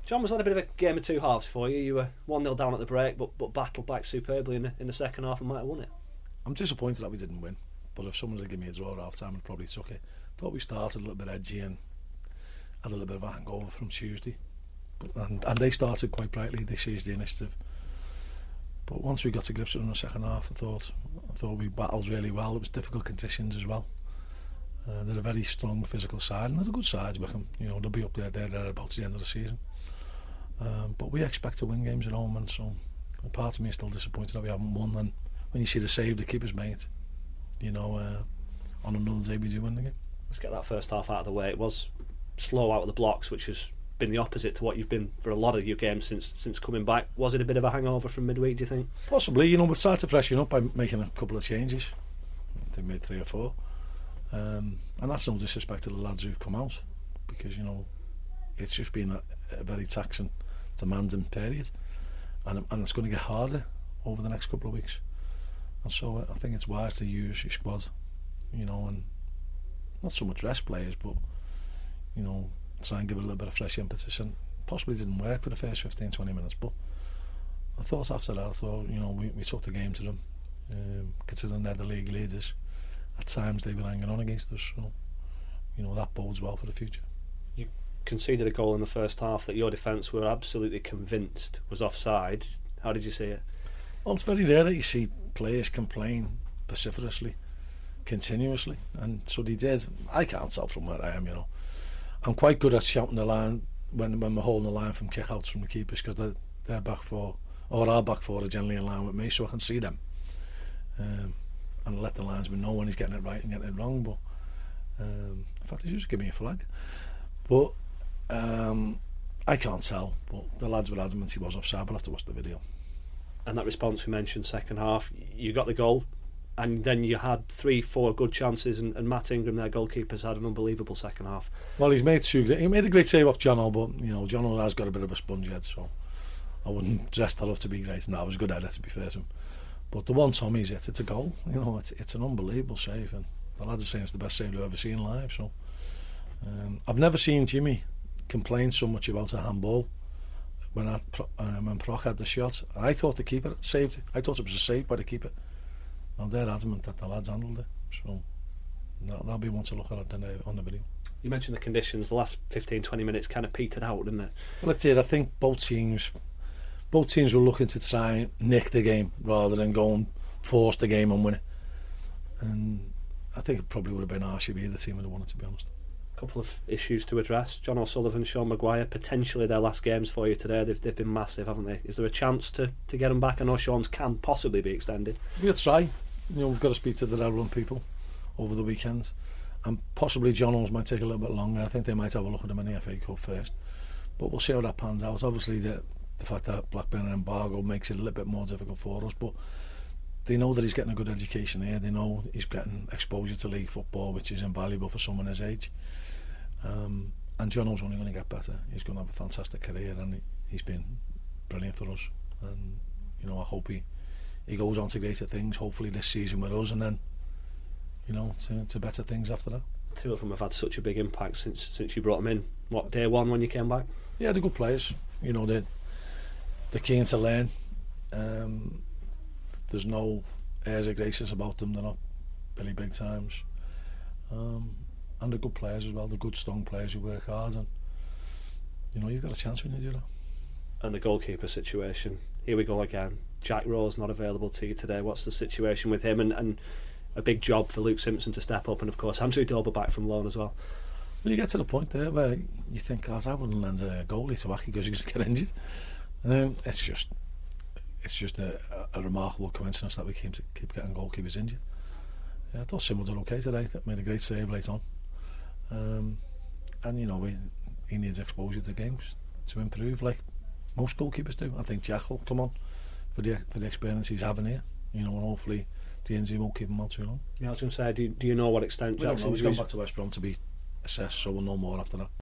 John, was that a bit of a game of two halves for you? You were 1-0 down at the break, but battled back superbly in the second half and might have won it. I'm disappointed that we didn't win, but if someone had given me a draw at half time, I'd probably took it. Thought we started a little bit edgy and had a little bit of a hangover from Tuesday, and they started quite brightly. They seized the initiative, but once we got to grips with it in the second half, I thought we battled really well. It was difficult conditions as well. They're a very strong physical side, and they're a good side. Wickham, they'll be up there about the end of the season. But we expect to win games at home, and so part of me is still disappointed that we haven't won. And when you see the save the keeper's made, on another day we do win the game. Let's get that first half out of the way. It was slow out of the blocks, which has been the opposite to what you've been for a lot of your games since coming back. Was it a bit of a hangover from midweek, do you think? Possibly. We've started to freshen up by making a couple of changes. I think we made 3 or 4. And that's no disrespect to the lads who've come out, because it's just been a very taxing, demanding period, and it's going to get harder over the next couple of weeks. And so I think it's wise to use your squad, and not so much rest players, but try and give it a little bit of fresh impetus. And possibly didn't work for the first 15-20 minutes, but I thought after that, we took the game to them, considering they're the league leaders. At times they were hanging on against us, so that bodes well for the future. You conceded a goal in the first half that your defence were absolutely convinced was offside. How did you see it? Well, it's very rare that you see players complain vociferously, continuously, and so they did. I can't tell from where I am. I'm quite good at shouting the line when we're holding the line from kick-outs from the keepers, because they're back four, or our back four are generally in line with me, so I can see them. And let the linesman know when he's getting it right and getting it wrong. But in fact, he's just give me a flag. But I can't tell. But the lads were adamant he was offside. We'll have to watch the video. And that response we mentioned, second half, you got the goal, and then you had 3-4 good chances, and Matt Ingram, their goalkeeper's had an unbelievable second half. Well, he made a great save off Jono, but Jono has got a bit of a sponge head, so I wouldn't dress that up to be great. No, it was a good header, to be fair to him. But the one Tommy's hit, it's a goal. It's an unbelievable save, and the lads are saying it's the best save they've ever seen live. So I've never seen Jimmy complain so much about a handball when Proc had the shot. I thought the keeper saved it. I thought it was a save by the keeper. Now they're adamant that the lads handled it. So that'll be one to look at on the video. You mentioned the conditions. The last 15-20 minutes kind of petered out, didn't it? Well, it did. I think both teams were looking to try and nick the game rather than go and force the game and win it. And I think it probably would have been harsh if either team would have won it, to be honest. A couple of issues to address. John O'Sullivan, Sean Maguire, potentially their last games for you today. They've been massive, haven't they? Is there a chance to get them back? I know Sean's can possibly be extended. We'll try. We've got to speak to the Rowland people over the weekend, and possibly John O's might take a little bit longer. I think they might have a look at him in the FA Cup first, but we'll see how that pans out. Obviously the fact that Blackburn embargo makes it a little bit more difficult for us, but they know that he's getting a good education here. They know he's getting exposure to league football, which is invaluable for someone his age. And Jono's only going to get better. He's going to have a fantastic career, and he's been brilliant for us. And I hope he goes on to greater things, hopefully this season with us, and then to better things after that. Two of them have had such a big impact since you brought them in. What, day one when you came back? Yeah, they're good players. They're keen to learn. There's no airs of graces about them. They're not Billy Big Times. And they're good players as well. They're good, strong players who work hard, and you've got a chance when you do that. And the goalkeeper situation, here we go again. Jack Rowe's not available to you today. What's the situation with him? And a big job for Luke Simpson to step up, and of course Andrew Dober back from loan as well. Well, you get to the point there where you think, I wouldn't lend a goalie to Wacky because he's going to get injured. It's just a remarkable coincidence that we keep getting goalkeepers injured. I thought Simon did okay today. That made a great save late on. And he needs exposure to games to improve, like most goalkeepers do. I think Jack will come on for the experience he's having here. And hopefully the injury won't keep him out too long. Yeah, I was going to say, do you know what extent Jack's injury? He's gone back to West Brom to be assessed, so we'll know more after that.